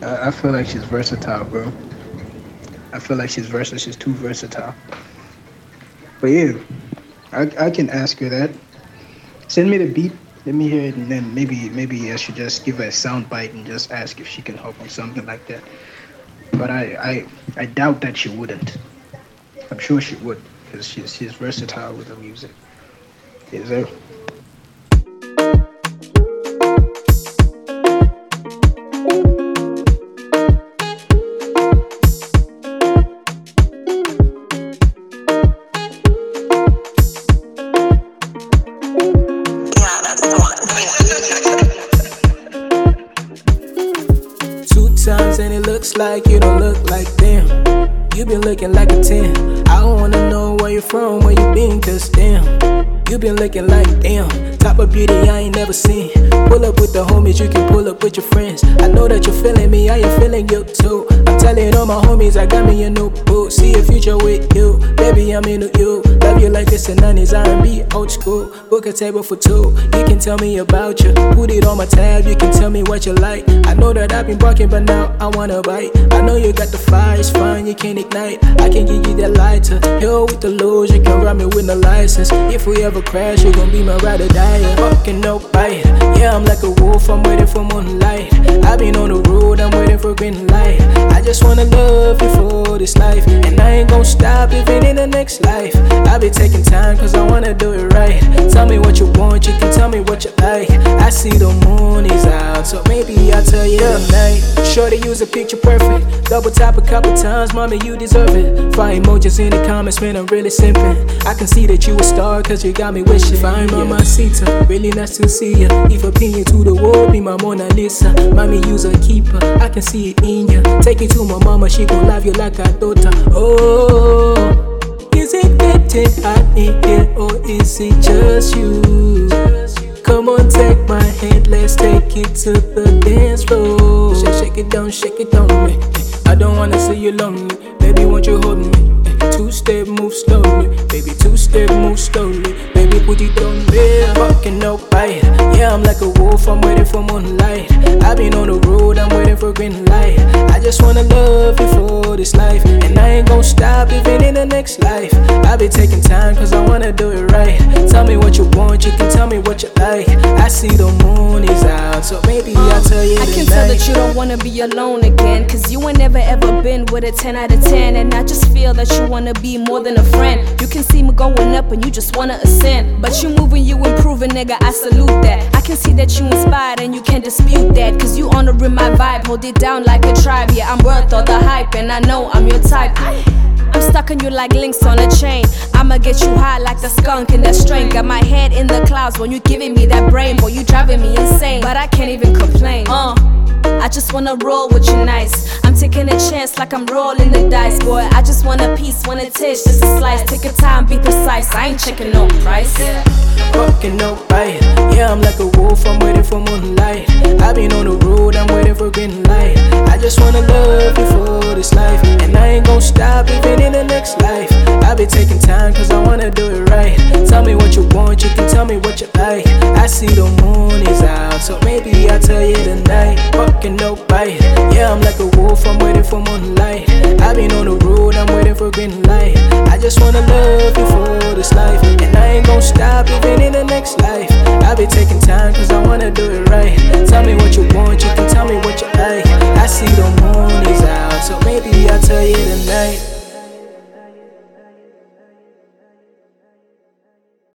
I feel like she's versatile, bro. I feel like she's versatile. She's too versatile. But yeah, I can ask her that. Send me the beat. Let me hear it, and then maybe I should just give her a sound bite and just ask if she can help on something like that. But I doubt that she wouldn't. I'm sure she would because she's versatile with the music. Is there? Two times and it looks like you don't look like them. You been looking like a 10. I wanna know where you from, where you been, cause damn, you been looking like damn. Type of beauty I ain't never seen. Pull up with the homies, you can pull up with your friends. I know that you're feeling me, I am feeling you too. I'm telling all my homies, I got me a new boo. See a future with you, baby, I'm into you. Love you like this in 90s R&B, old school. Book a table for two, you can tell me about you. Put it on my tab, you can tell me what you like. I know that I've been barking, but now I wanna bite. I know you got the fire, it's fine, you can ignite. I can give you that lighter, yo with the lows, you can ride me with no license. If we ever crash, you gon' be my ride or die. Fucking no bite, yeah, I'm like a wolf, I'm waiting for moonlight. I've been on the road, I'm waiting for green light. I just wanna love you for this life, and I ain't gon' stop even in the next life. I'll be taking time cause I wanna do it right. Tell me what you want, you can tell me what you like. I see the moon is out, so maybe I'll tell you tonight. Sure to use a picture perfect, double tap a couple times, mommy you deserve it. Fire emojis in the comments, man I'm really simping. I can see that you a star cause you got me wishing. Fine mamacita, really nice to see ya. If opinion to the world, be my Mona Lisa. Mommy use a keeper, I can see it in ya. Take it to my mama, she gon' love you like a daughter. Oh, is it getting hot in here or is it just you? Come on, take my hand, let's take it to the dance floor. Shake it down, me. I don't wanna see you lonely, baby, won't you hold me? Two-step, move slowly, baby, two-step, move slowly. Baby, put it on me, fucking no bite. Yeah, I'm like a wolf, I'm waiting for moonlight. I've been on the road, I'm waiting for green light. I just wanna love you for this life, and I ain't gon' stop even in the next life. I'll be taking time cause I wanna do it right. Tell me what you want, you can tell me what you like. I see the moon is out, so maybe I'll tell you I can tell that you don't wanna be alone again, cause you ain't never ever been with a 10 out of 10. And I just feel that you wanna be more than a friend. You can see me going up and you just wanna ascend, but you moving, you improving, nigga, I salute that. I can see that you inspired and you can't dispute that, cause you honoring my vibe, hold it down like a tribe. Yeah, I'm worth all the hype and I know I'm your type. I'm stuck on you like links on a chain. I'ma get you high like the skunk in that strain. Got my head in the clouds when you giving me that brain. Boy, you driving me insane, but I can't even complain. I just wanna roll with you nice. I'm taking a chance like I'm rolling the dice. Boy, I just want a piece, want a taste, just a slice. Take your time, be precise, I ain't checking no price. Fucking no bite, yeah, I'm like a wolf, I'm waiting for moonlight. I've been on the road, I'm waiting for green light. I just wanna love you for this life, and I ain't gon' stop even in the next life. I'll be taking time cause I wanna do it right. Tell me what you want, you can tell me what you like. I see the moon is out, so maybe I'll tell you tonight. Fucking no bite, yeah, I'm like a wolf, I'm waiting for moonlight. I've been on the road, I'm waiting for green light. I just wanna love you for this life, and I ain't gon' stop even in the next life. I'll be taking time cause I wanna do it right. Tell me what